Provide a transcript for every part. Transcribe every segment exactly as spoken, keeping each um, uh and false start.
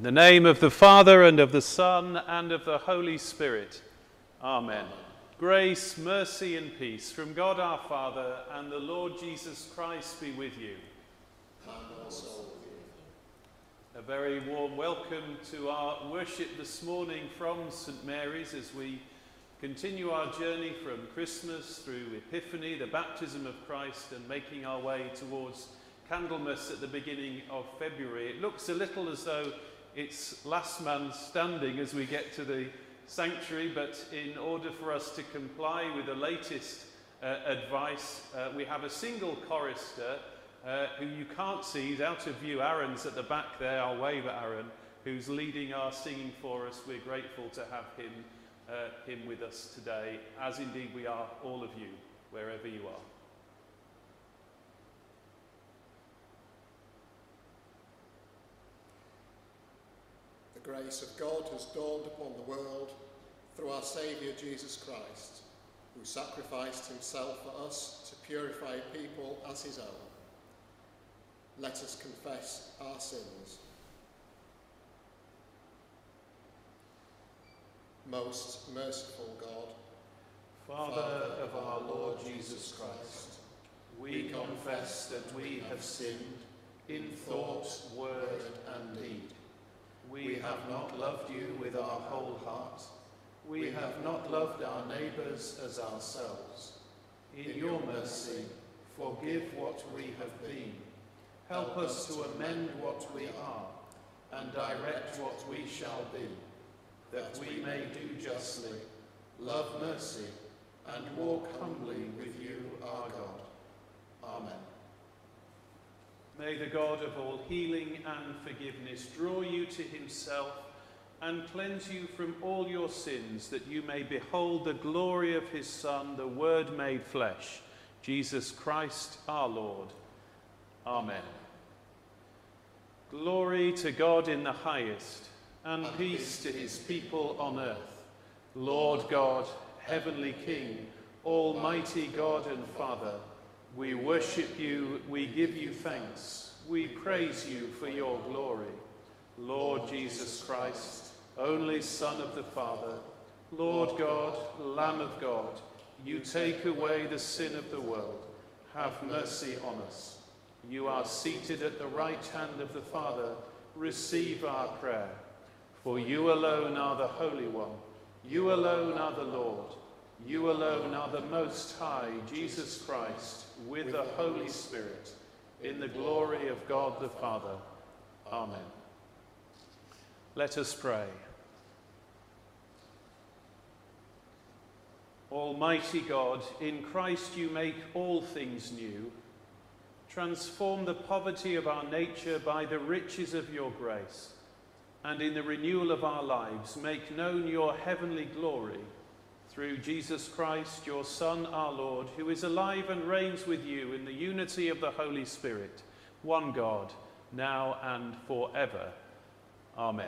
In the name of the Father, and of the Son, and of the Holy Spirit. Amen. Amen. Grace, mercy, and peace from God our Father and the Lord Jesus Christ be with you. And also with you. A very warm welcome to our worship this morning from Saint Mary's as we continue our journey from Christmas through Epiphany, the baptism of Christ, and making our way towards Candlemas at the beginning of February. It looks a little as though it's last man standing as we get to the sanctuary, but in order for us to comply with the latest uh, advice, uh, we have a single chorister uh, who you can't see. He's out of view. Aaron's at the back there. I'll wave at Aaron, who's leading our singing for us. We're grateful to have him, uh, him with us today, as indeed we are all of you, wherever you are. The grace of God has dawned upon the world through our Saviour Jesus Christ, who sacrificed himself for us to purify a people as his own. Let us confess our sins. Most merciful God, Father of our Lord Jesus Christ, we confess that we have sinned in thought, word, and deed. We have not loved you with our whole heart. We have not loved our neighbours as ourselves. In your mercy, forgive what we have been. Help us to amend what we are, and direct what we shall be, that we may do justly, love mercy, and walk humbly with you, our God. Amen. May the God of all healing and forgiveness draw you to himself and cleanse you from all your sins, that you may behold the glory of his Son, the Word made flesh, Jesus Christ our Lord. Amen. Glory to God in the highest, and peace to his people on earth. Lord God, heavenly King, almighty God and Father, we worship you, we give you thanks, we praise you for your glory. Lord Jesus Christ, only Son of the Father, Lord God, Lamb of God, you take away the sin of the world. Have mercy on us. You are seated at the right hand of the Father. Receive our prayer. For you alone are the Holy One. You alone are the Lord. You alone are the Most High, Jesus Christ, with the Holy Spirit, in the glory of God the Father. Amen. Let us pray. Almighty God, in Christ you make all things new. Transform the poverty of our nature by the riches of your grace, and in the renewal of our lives make known your heavenly glory, through Jesus Christ, your Son, our Lord, who is alive and reigns with you in the unity of the Holy Spirit, one God, now and forever. Amen.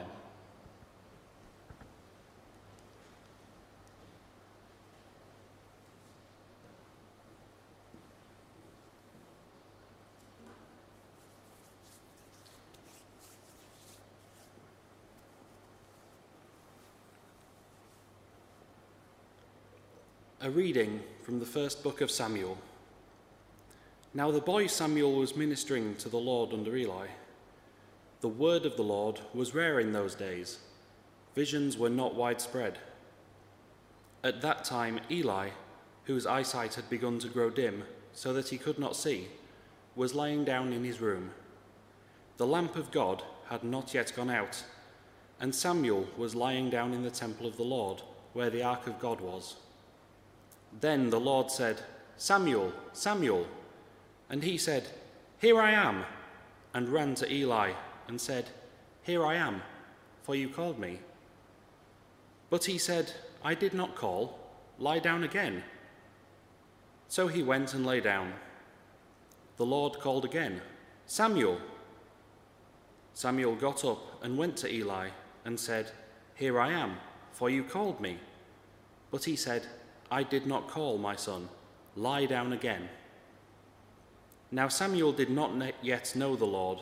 A reading from the first book of Samuel. Now the boy Samuel was ministering to the Lord under Eli. The word of the Lord was rare in those days. Visions were not widespread. At that time Eli, whose eyesight had begun to grow dim so that he could not see, was lying down in his room. The lamp of God had not yet gone out, and Samuel was lying down in the temple of the Lord, where the ark of God was. Then the Lord said, Samuel, Samuel. And he said, Here I am, and ran to Eli and said, Here I am, for you called me. But he said, I did not call, lie down again. So he went and lay down. The Lord called again, Samuel. Samuel got up and went to Eli and said, Here I am, for you called me. But he said, I did not call, my son. Lie down again. Now Samuel did not yet know the Lord,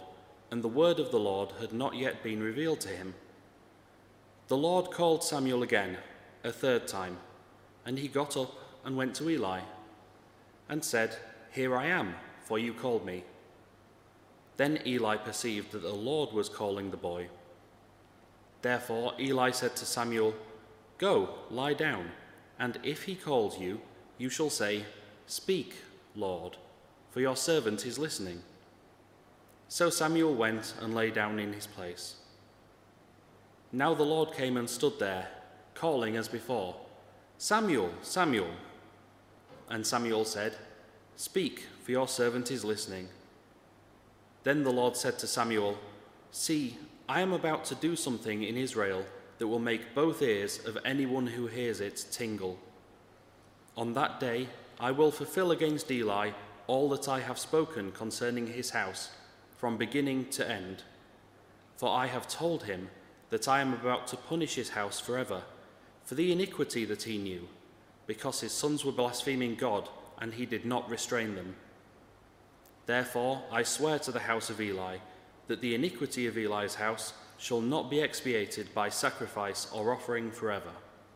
and the word of the Lord had not yet been revealed to him. The Lord called Samuel again, a third time, and he got up and went to Eli, and said, "Here I am, for you called me." Then Eli perceived that the Lord was calling the boy. Therefore Eli said to Samuel, "Go, lie down, and if he calls you, you shall say, 'Speak, Lord, for your servant is listening.'" So Samuel went and lay down in his place. Now the Lord came and stood there, calling as before, "Samuel, Samuel." And Samuel said, "Speak, for your servant is listening." Then the Lord said to Samuel, "See, I am about to do something in Israel that will make both ears of anyone who hears it tingle. On that day I will fulfill against Eli all that I have spoken concerning his house, from beginning to end. For I have told him that I am about to punish his house forever, for the iniquity that he knew, because his sons were blaspheming God, and he did not restrain them. Therefore I swear to the house of Eli that the iniquity of Eli's house shall not be expiated by sacrifice or offering forever."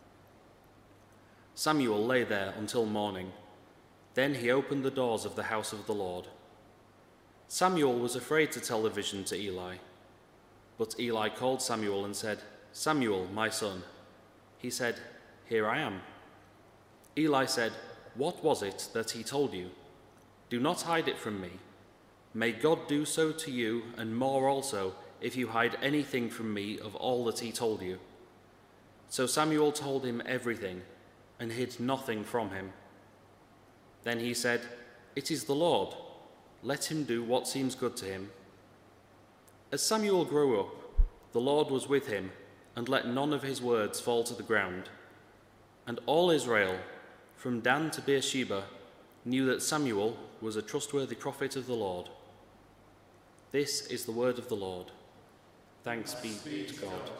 Samuel lay there until morning. Then he opened the doors of the house of the Lord. Samuel was afraid to tell the vision to Eli. But Eli called Samuel and said, "Samuel, my son." He said, "Here I am." Eli said, "What was it that he told you? Do not hide it from me. May God do so to you, and more also, if you hide anything from me of all that he told you." So Samuel told him everything, and hid nothing from him. Then he said, "It is the Lord. Let him do what seems good to him." As Samuel grew up, the Lord was with him, and let none of his words fall to the ground. And all Israel, from Dan to Beersheba, knew that Samuel was a trustworthy prophet of the Lord. This is the word of the Lord. Thanks be to God.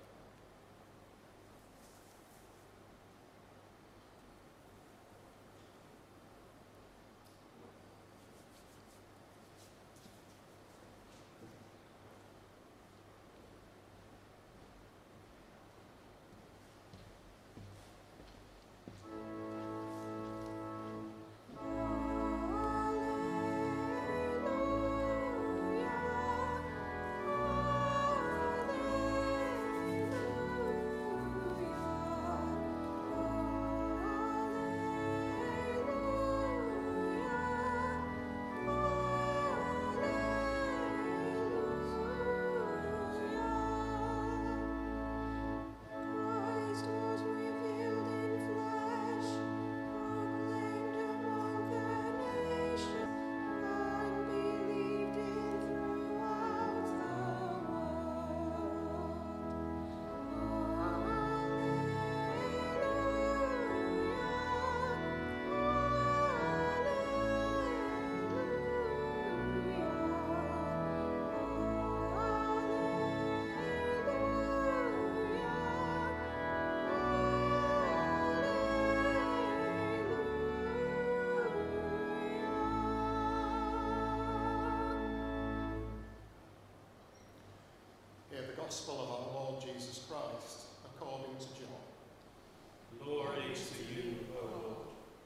Gospel of our Lord Jesus Christ, according to John. Glory to you, O Lord.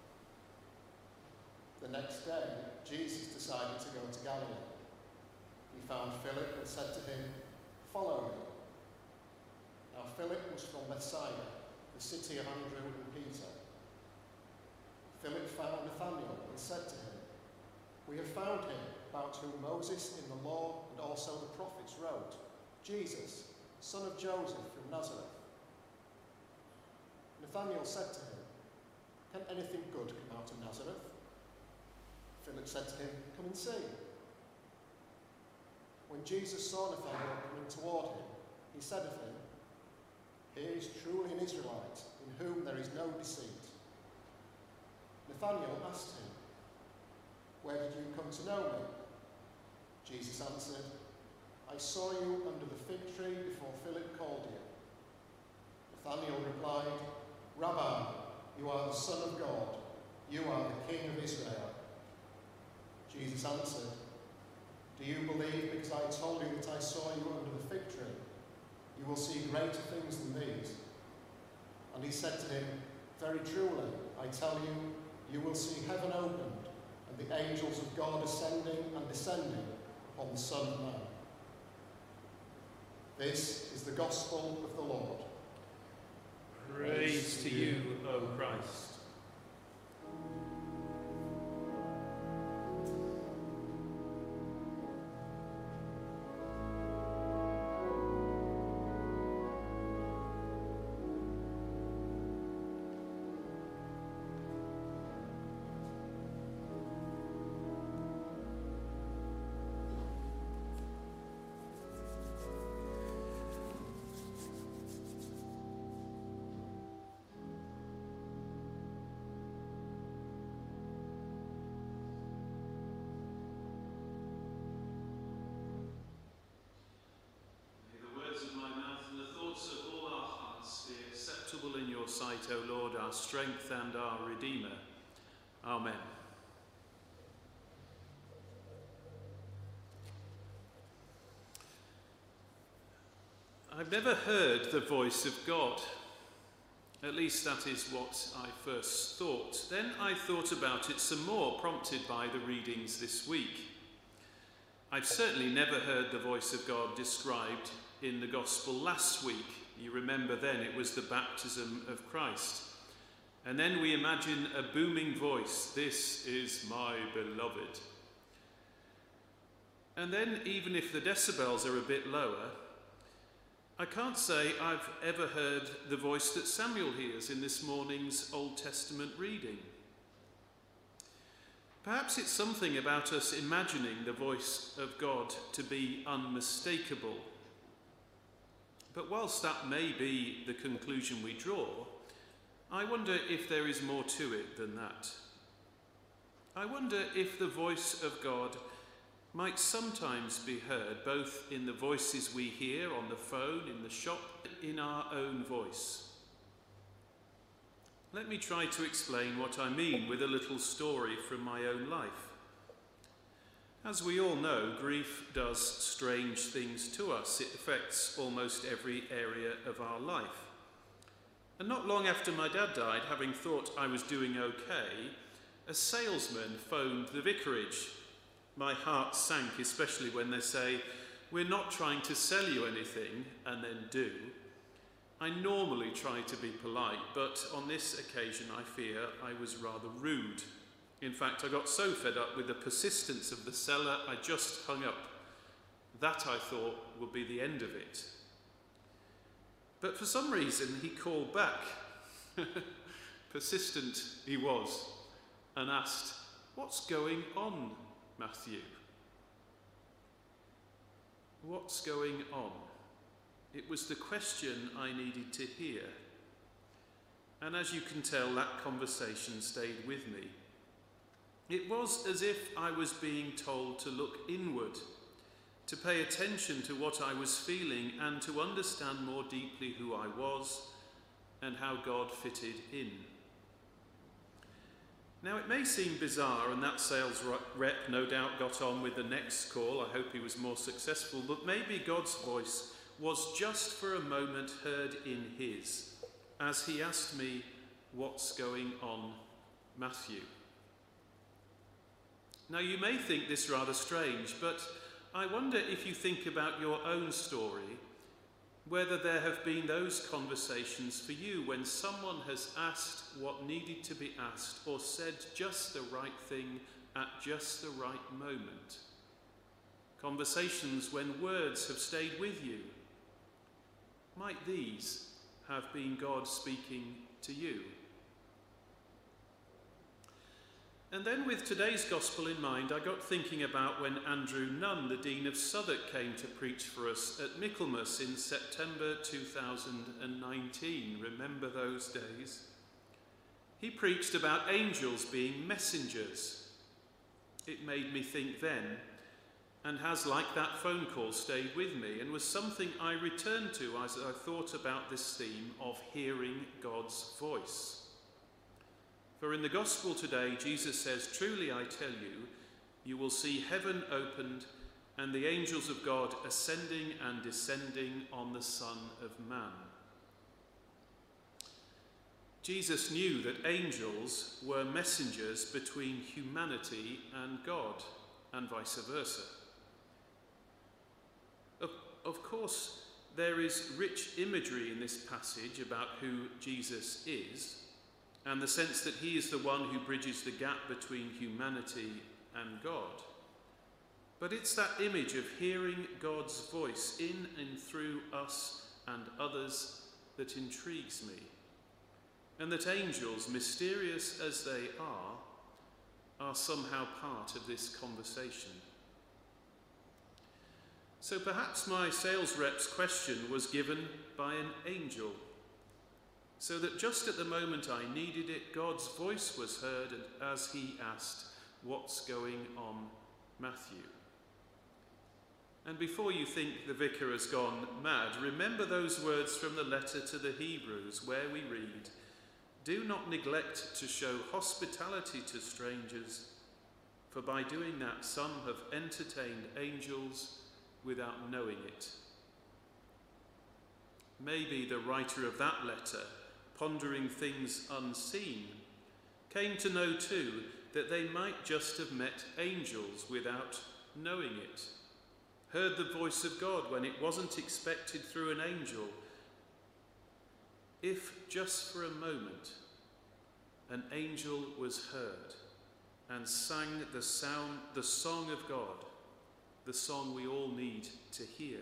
The next day, Jesus decided to go to Galilee. He found Philip and said to him, "Follow me." Now Philip was from Bethsaida, the city of Andrew and Peter. Philip found Nathanael and said to him, "We have found him, about whom Moses in the law and also the prophets wrote, Jesus, son of Joseph from Nazareth." Nathanael said to him, "Can anything good come out of Nazareth?" Philip said to him, "Come and see." When Jesus saw Nathanael coming toward him, he said of him, "Here is truly an Israelite, in whom there is no deceit." Nathanael asked him, "Where did you come to know me?" Jesus answered, "I saw you under the fig tree before Philip called you." Nathanael replied, "Rabbi, you are the Son of God. You are the King of Israel." Jesus answered, Do you believe because I told you that I saw you under the fig tree? You will see greater things than these. And he said to him, very truly, I tell you, you will see heaven opened, and the angels of God ascending and descending upon the Son of Man. This is the gospel of the Lord. Praise to you, O Christ. In your sight, O Lord, our strength and our Redeemer. Amen. I've never heard the voice of God. At least that is what I first thought. Then I thought about it some more, prompted by the readings this week. I've certainly never heard the voice of God described in the Gospel last week. You remember then it was the baptism of Christ. And then we imagine a booming voice, this is my beloved. And then even if the decibels are a bit lower, I can't say I've ever heard the voice that Samuel hears in this morning's Old Testament reading. Perhaps it's something about us imagining the voice of God to be unmistakable. But whilst that may be the conclusion we draw, I wonder if there is more to it than that. I wonder if the voice of God might sometimes be heard both in the voices we hear on the phone, in the shop, in our own voice. Let me try to explain what I mean with a little story from my own life. As we all know, grief does strange things to us. It affects almost every area of our life. And not long after my dad died, having thought I was doing okay, a salesman phoned the vicarage. My heart sank, especially when they say, we're not trying to sell you anything, and then do. I normally try to be polite, but on this occasion I fear I was rather rude. In fact, I got so fed up with the persistence of the seller, I just hung up. That, I thought, would be the end of it. But for some reason, he called back. Persistent he was, and asked, what's going on, Matthew? What's going on? It was the question I needed to hear. And as you can tell, that conversation stayed with me. It was as if I was being told to look inward, to pay attention to what I was feeling and to understand more deeply who I was and how God fitted in. Now, it may seem bizarre, and that sales rep no doubt got on with the next call. I hope he was more successful, but maybe God's voice was just for a moment heard in his, as he asked me, what's going on, Matthew? Now, you may think this rather strange, but I wonder if you think about your own story, whether there have been those conversations for you when someone has asked what needed to be asked or said just the right thing at just the right moment. Conversations when words have stayed with you. Might these have been God speaking to you? And then with today's gospel in mind, I got thinking about when Andrew Nunn, the Dean of Southwark, came to preach for us at Michaelmas in September two thousand nineteen. Remember those days? He preached about angels being messengers. It made me think then, and has, like that phone call, stayed with me, and was something I returned to as I thought about this theme of hearing God's voice. For in the gospel today, Jesus says, truly I tell you, you will see heaven opened and the angels of God ascending and descending on the Son of Man. Jesus knew that angels were messengers between humanity and God, and vice versa. Of, of course, there is rich imagery in this passage about who Jesus is, and the sense that he is the one who bridges the gap between humanity and God. But it's that image of hearing God's voice in and through us and others that intrigues me, and that angels, mysterious as they are, are somehow part of this conversation. So perhaps my sales rep's question was given by an angel, so that just at the moment I needed it, God's voice was heard, and as he asked, "What's going on, Matthew?" And before you think the vicar has gone mad, remember those words from the letter to the Hebrews, where we read, "Do not neglect to show hospitality to strangers, for by doing that some have entertained angels without knowing it." Maybe the writer of that letter, pondering things unseen, came to know too that they might just have met angels without knowing it, heard the voice of God when it wasn't expected through an angel. If just for a moment an angel was heard and sang the sound, the song of God, the song we all need to hear.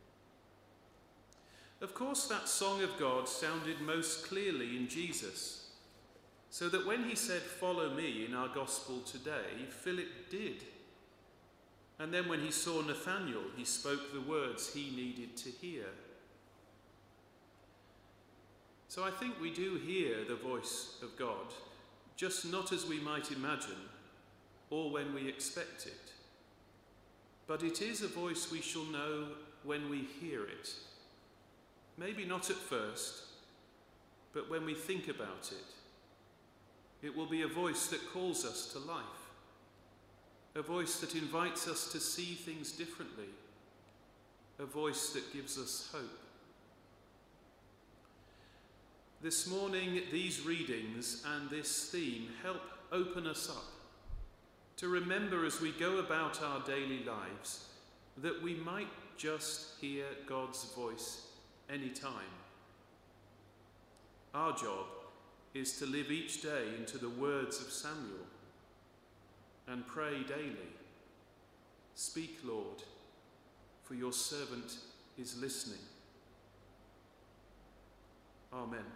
Of course, that song of God sounded most clearly in Jesus, so that when he said, "Follow me," in our gospel today, Philip did. And then when he saw Nathanael, he spoke the words he needed to hear. So I think we do hear the voice of God, just not as we might imagine or when we expect it. But it is a voice we shall know when we hear it. Maybe not at first, but when we think about it. It will be a voice that calls us to life, a voice that invites us to see things differently, a voice that gives us hope. This morning, these readings and this theme help open us up to remember as we go about our daily lives that we might just hear God's voice anytime. Our job is to live each day into the words of Samuel and pray daily. "Speak, Lord, for your servant is listening." Amen.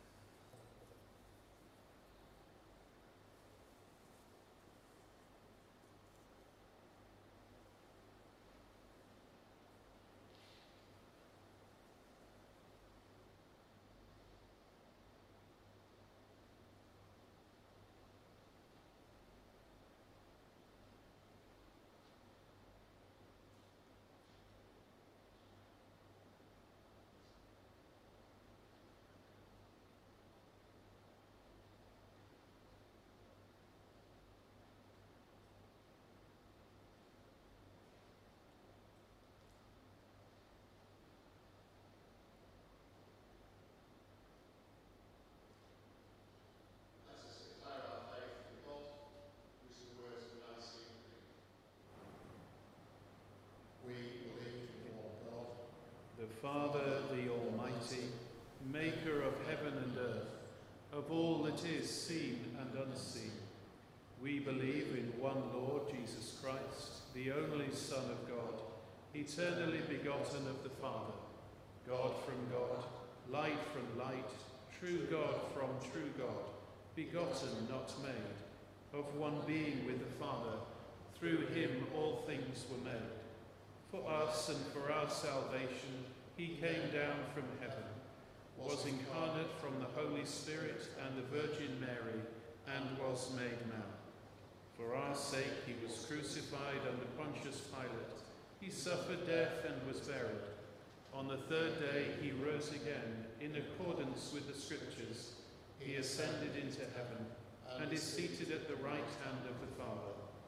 The Father, the Almighty, maker of heaven and earth, of all that is seen and unseen. We believe in one Lord Jesus Christ, the only Son of God, eternally begotten of the Father, God from God, light from light, true God from true God, begotten, not made, of one being with the Father. Through him all things were made. For us and for our salvation, he came down from heaven, was incarnate from the Holy Spirit and the Virgin Mary, and was made man. For our sake he was crucified under Pontius Pilate. He suffered death and was buried. On the third day he rose again, in accordance with the Scriptures. He ascended into heaven, and is seated at the right hand of the Father.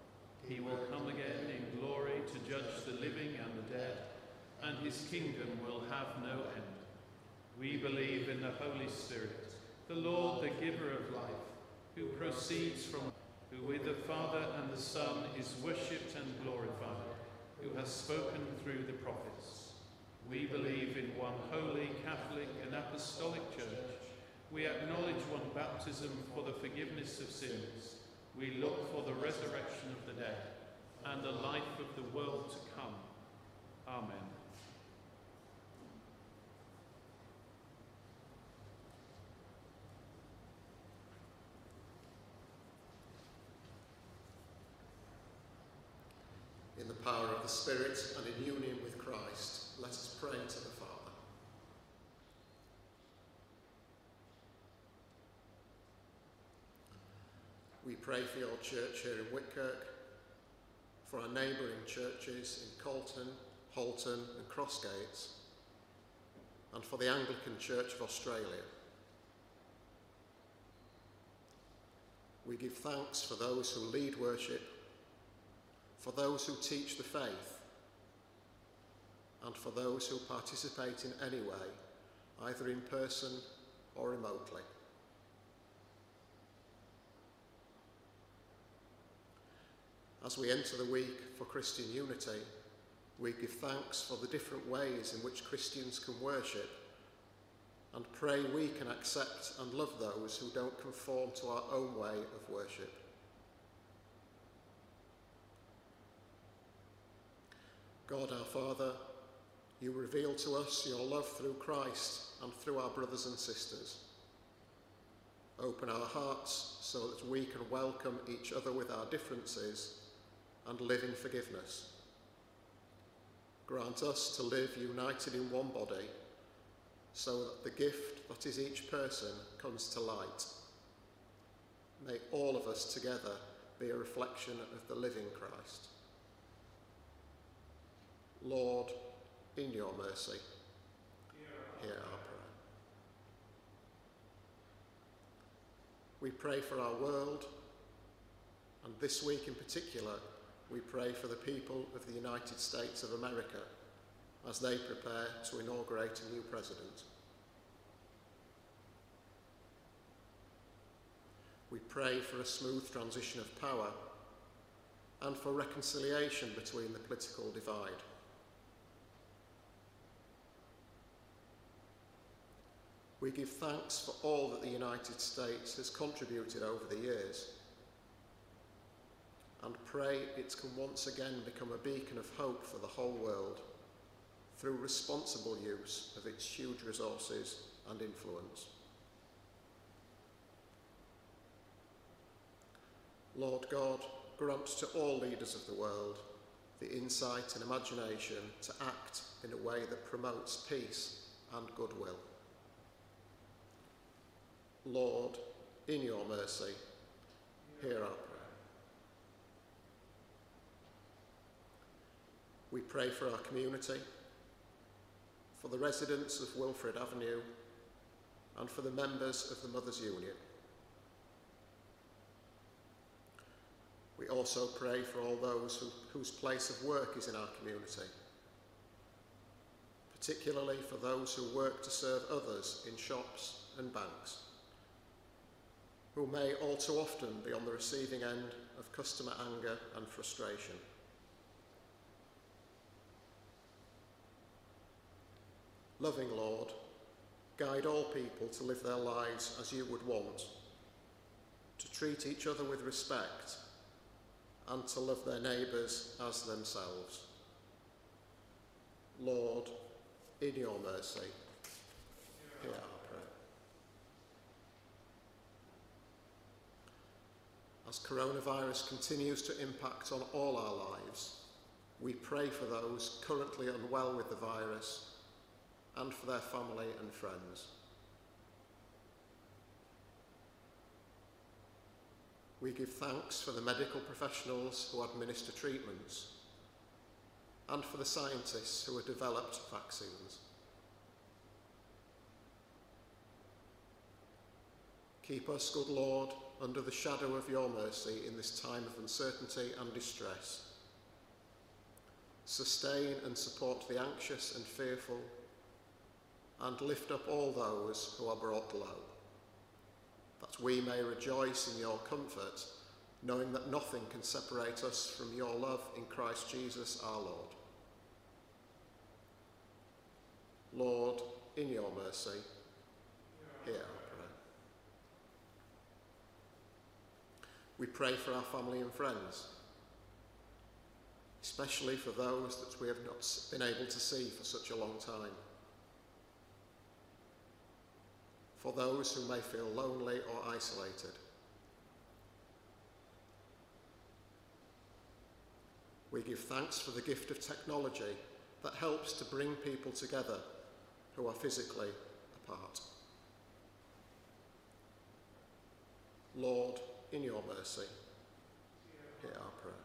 He will come again in glory to judge the living and the dead, and his kingdom will have no end. We believe in the Holy Spirit, the Lord, the giver of life, who proceeds from, who with the Father and the Son is worshipped and glorified, who has spoken through the prophets. We believe in one holy, Catholic and Apostolic Church. We acknowledge one baptism for the forgiveness of sins. We look for the resurrection of the dead and the life of the world to come. Amen. In the power of the Spirit and in union with Christ, let us pray to the Father. We pray for your church here in Whitkirk, for our neighbouring churches in Colton, Halton and Crossgates, and for the Anglican Church of Australia. We give thanks for those who lead worship, for those who teach the faith, and for those who participate in any way, either in person or remotely. As we enter the week for Christian unity, we give thanks for the different ways in which Christians can worship, and pray we can accept and love those who don't conform to our own way of worship. God our Father, you reveal to us your love through Christ and through our brothers and sisters. Open our hearts so that we can welcome each other with our differences and live in forgiveness. Grant us to live united in one body, so that the gift that is each person comes to light. May all of us together be a reflection of the living Christ. Lord, in your mercy, hear our prayer. We pray for our world, and this week in particular, we pray for the people of the United States of America as they prepare to inaugurate a new president. We pray for a smooth transition of power and for reconciliation between the political divide. We give thanks for all that the United States has contributed over the years, and pray it can once again become a beacon of hope for the whole world through responsible use of its huge resources and influence. Lord God, grant to all leaders of the world the insight and imagination to act in a way that promotes peace and goodwill. Lord, in your mercy, hear our prayer. We pray for our community, for the residents of Wilfrid Avenue, and for the members of the Mothers' Union. We also pray for all those who, whose place of work is in our community, particularly for those who work to serve others in shops and banks, who may all too often be on the receiving end of customer anger and frustration. Loving Lord, guide all people to live their lives as you would want, to treat each other with respect, and to love their neighbours as themselves. Lord, in your mercy, hear our prayer. As coronavirus continues to impact on all our lives, we pray for those currently unwell with the virus and for their family and friends. We give thanks for the medical professionals who administer treatments and for the scientists who have developed vaccines. Keep us, good Lord, under the shadow of your mercy in this time of uncertainty and distress. Sustain and support the anxious and fearful, and lift up all those who are brought low, that we may rejoice in your comfort, knowing that nothing can separate us from your love in Christ Jesus our Lord. Lord, in your mercy, hear our prayer. We pray for our family and friends, especially for those that we have not been able to see for such a long time. For those who may feel lonely or isolated. We give thanks for the gift of technology that helps to bring people together who are physically apart. Lord, in your mercy, hear our prayer.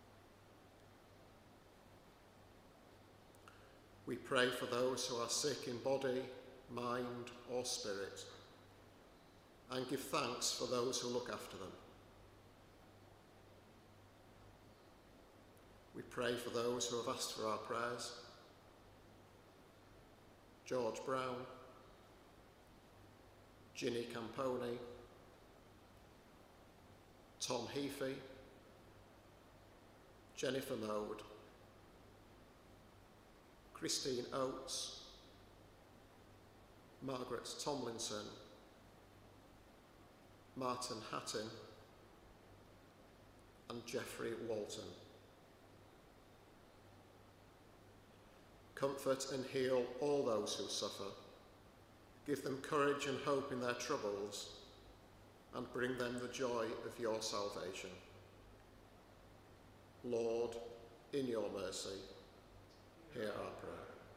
We pray for those who are sick in body, mind, or spirit, and give thanks for those who look after them. We pray for those who have asked for our prayers. George Brown, Ginny Camponi, Tom Heafy, Jennifer Mode, Christine Oates, Margaret Tomlinson, Martin Hatton, and Geoffrey Walton. Comfort and heal all those who suffer. Give them courage and hope in their troubles, and bring them the joy of your salvation. Lord, in your mercy, hear our prayer.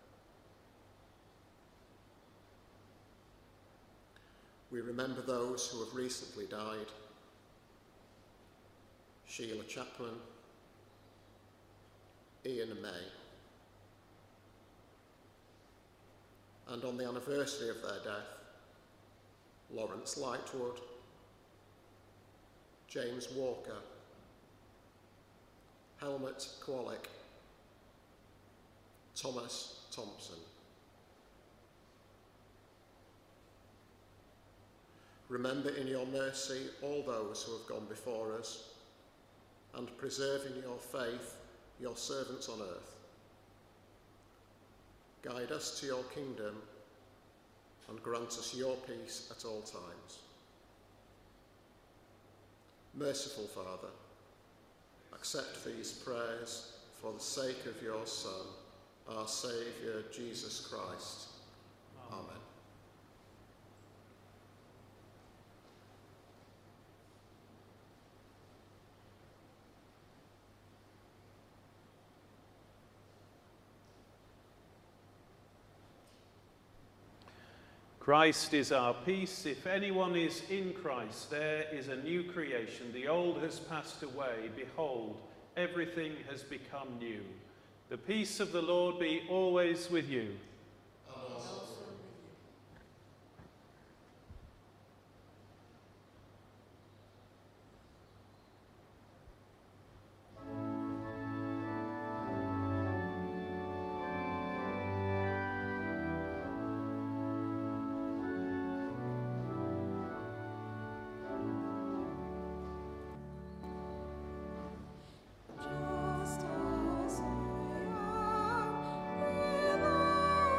We remember those who have recently died. Sheila Chapman, Ian May. And on the anniversary of their death, Lawrence Lightwood, James Walker, Helmut Kowalik, Thomas Thompson. Remember in your mercy all those who have gone before us, and preserve in your faith your servants on earth. Guide us to your kingdom, and grant us your peace at all times. Merciful Father, accept these prayers for the sake of your Son, our Saviour, Jesus Christ. Amen. Christ is our peace. If anyone is in Christ, there is a new creation. The old has passed away. Behold, everything has become new. The peace of the Lord be always with you. And also with you. Just as I am, with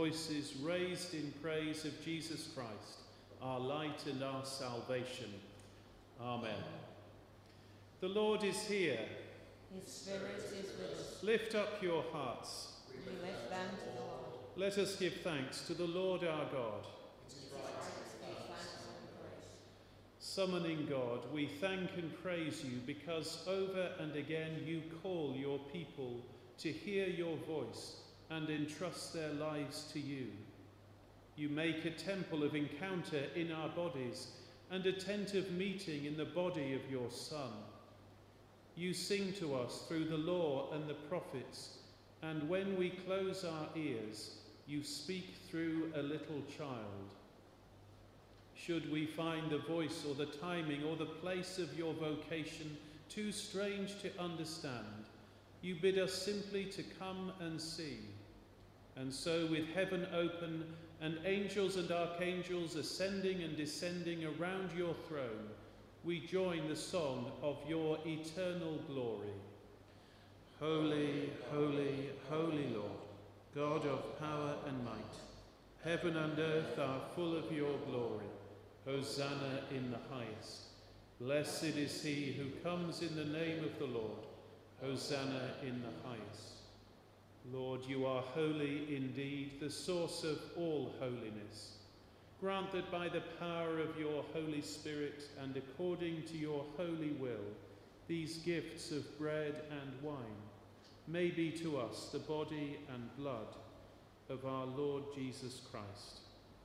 voices raised in praise of Jesus Christ, our light and our salvation. Amen. The Lord is here. His Spirit is with us. Lift up your hearts. We lift them to the Lord. Let us give thanks to the Lord our God. It is right to give thanks and praise. Summoning God, we thank and praise you because over and again you call your people to hear your voice and entrust their lives to you. You make a temple of encounter in our bodies and a tent of meeting in the body of your Son. You sing to us through the law and the prophets, and when we close our ears, you speak through a little child. Should we find the voice or the timing or the place of your vocation too strange to understand, you bid us simply to come and see. And so with heaven open and angels and archangels ascending and descending around your throne, we join the song of your eternal glory. Holy, holy, holy Lord, God of power and might, heaven and earth are full of your glory. Hosanna in the highest. Blessed is he who comes in the name of the Lord. Hosanna in the highest. Lord, you are holy indeed, the source of all holiness. Grant that by the power of your Holy Spirit and according to your holy will, these gifts of bread and wine may be to us the body and blood of our Lord Jesus Christ,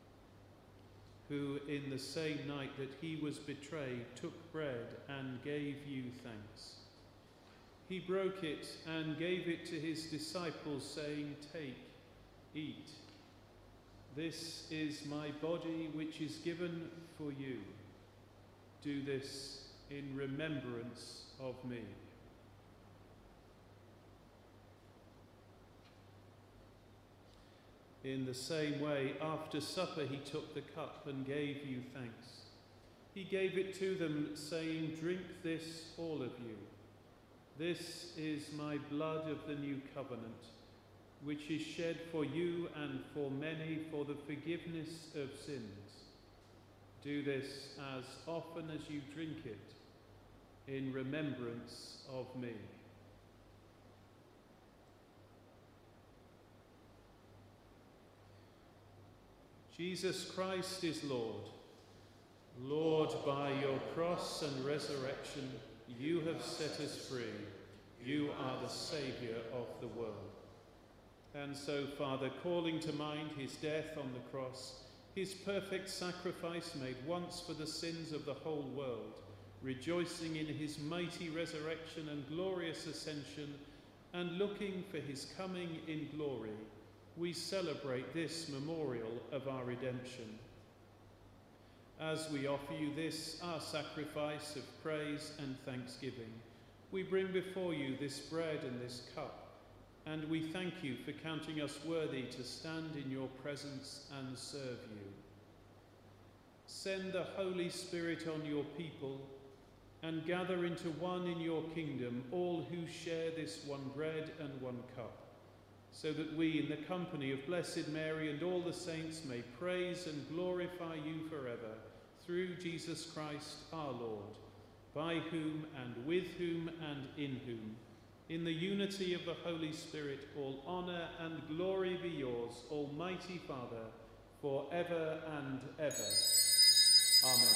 who in the same night that he was betrayed took bread and gave you thanks. He broke it and gave it to his disciples, saying, "Take, eat. This is my body which is given for you. Do this in remembrance of me." In the same way, after supper, he took the cup and gave you thanks. He gave it to them, saying, "Drink this, all of you. This is my blood of the new covenant, which is shed for you and for many for the forgiveness of sins. Do this as often as you drink it in remembrance of me." Jesus Christ is Lord. Lord, by your cross and resurrection, you have set us free. You are the Saviour of the world. And so, Father, calling to mind his death on the cross, his perfect sacrifice made once for the sins of the whole world, rejoicing in his mighty resurrection and glorious ascension, and looking for his coming in glory, we celebrate this memorial of our redemption. As we offer you this, our sacrifice of praise and thanksgiving, we bring before you this bread and this cup, and we thank you for counting us worthy to stand in your presence and serve you. Send the Holy Spirit on your people, and gather into one in your kingdom all who share this one bread and one cup, so that we, in the company of Blessed Mary and all the saints, may praise and glorify you forever, through Jesus Christ our Lord, by whom and with whom and in whom, in the unity of the Holy Spirit, all honour and glory be yours, Almighty Father, for ever and ever. Amen.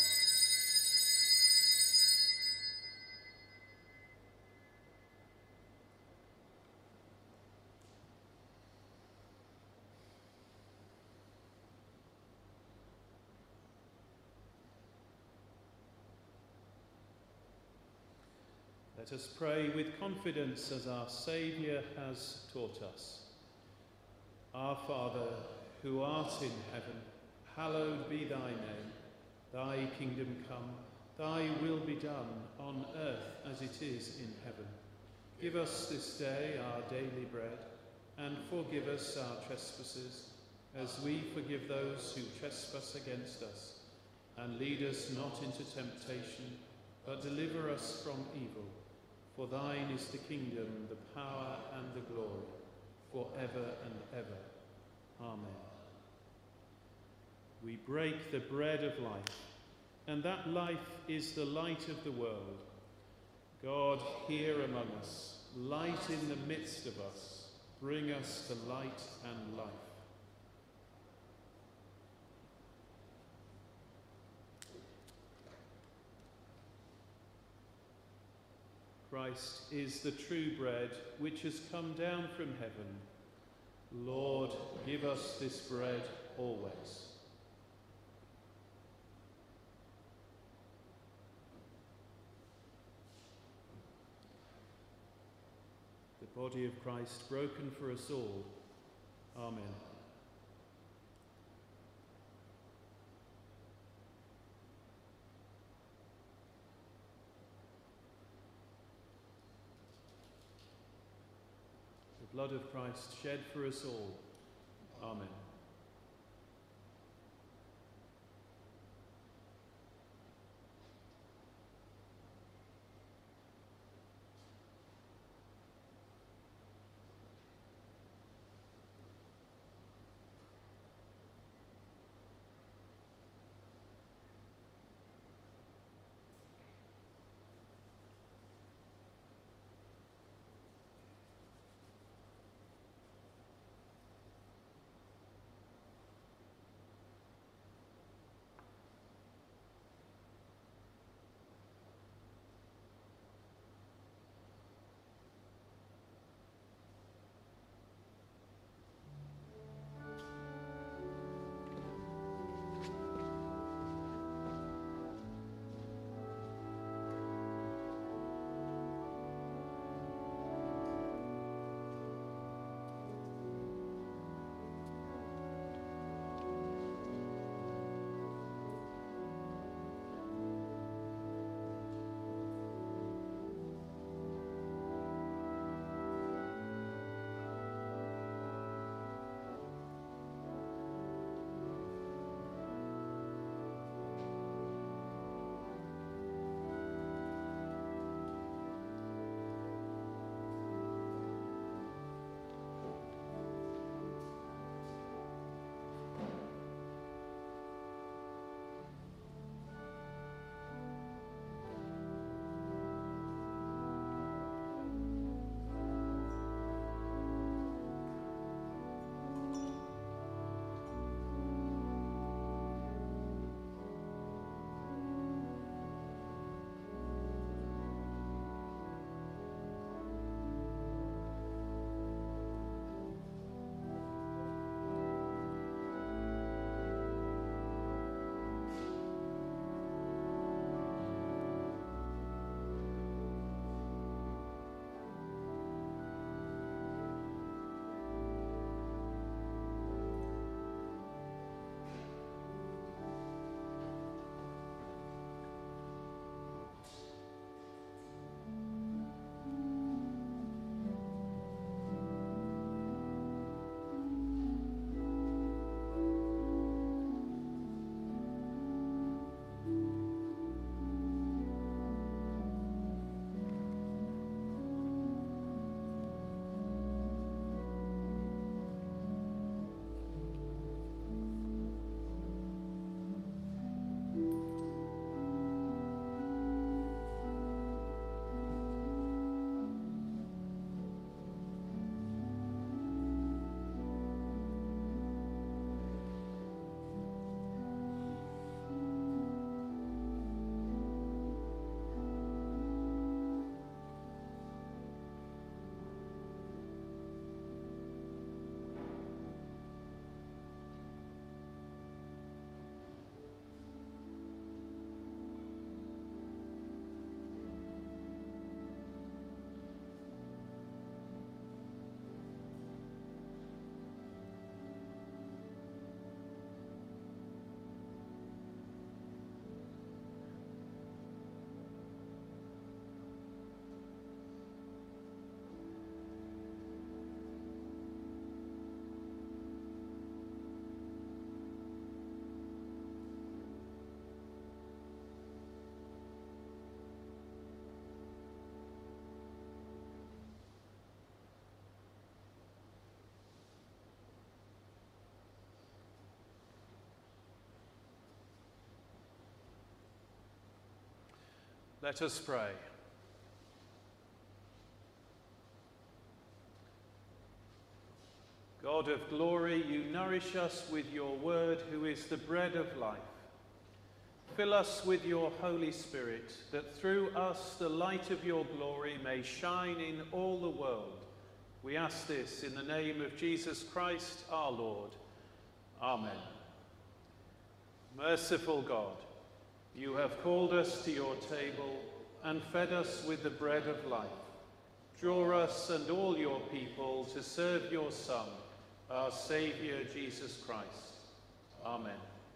Let us pray with confidence as our Saviour has taught us. Our Father, who art in heaven, hallowed be thy name. Thy kingdom come, thy will be done, on earth as it is in heaven. Give us this day our daily bread, and forgive us our trespasses, as we forgive those who trespass against us. And lead us not into temptation, but deliver us from evil. For thine is the kingdom, the power, and the glory, for ever and ever. Amen. We break the bread of life, and that life is the light of the world. God, here among us, light in the midst of us, bring us to light and life. Christ is the true bread which has come down from heaven. Lord, give us this bread always. The body of Christ broken for us all. Amen. The blood of Christ shed for us all. Amen. Let us pray. God of glory, you nourish us with your word, who is the bread of life. Fill us with your Holy Spirit, that through us the light of your glory may shine in all the world. We ask this in the name of Jesus Christ, our Lord. Amen. Merciful God, you have called us to your table and fed us with the bread of life. Draw us and all your people to serve your Son, our Saviour, Jesus Christ. Amen.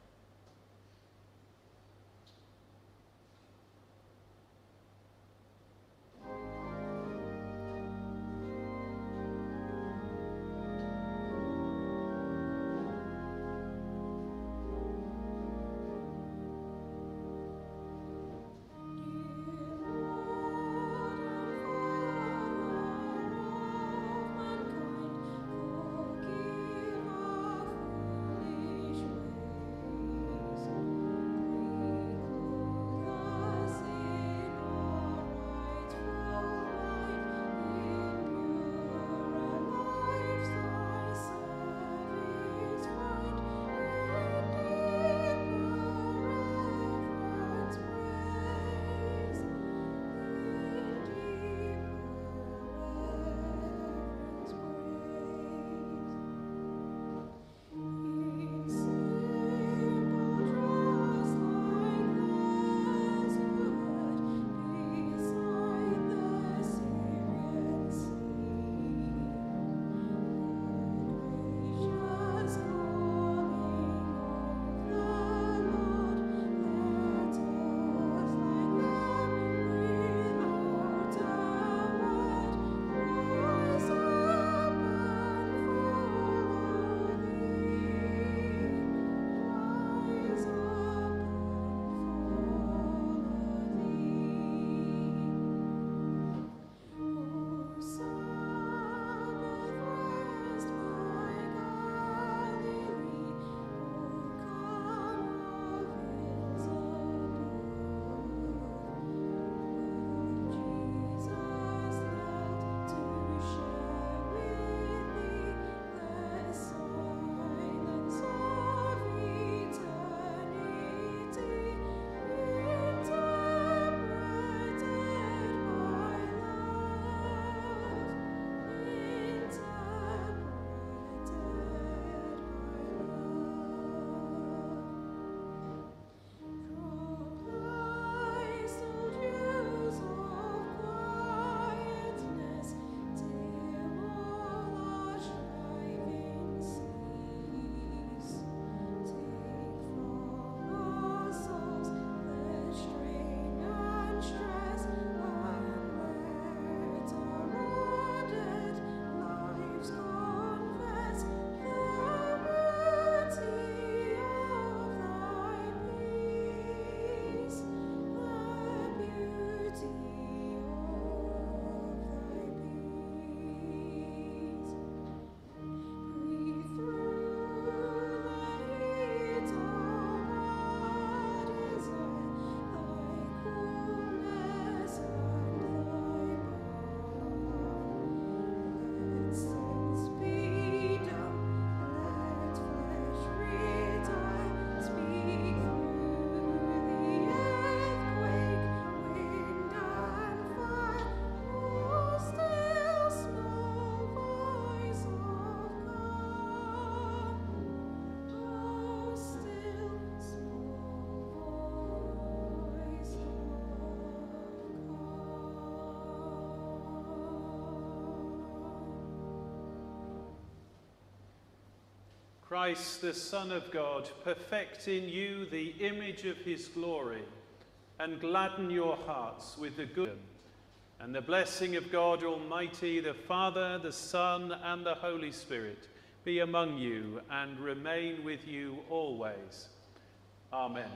Christ, the Son of God, perfect in you the image of his glory, and gladden your hearts with the good and the blessing of God Almighty, the Father, the Son, and the Holy Spirit, be among you and remain with you always. Amen.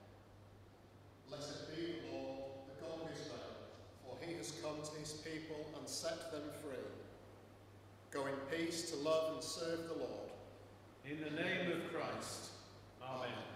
Blessed be the Lord, the God of Israel, for he has come to his people and set them free. Go in peace to love and serve the Lord. In the name of Christ. Amen.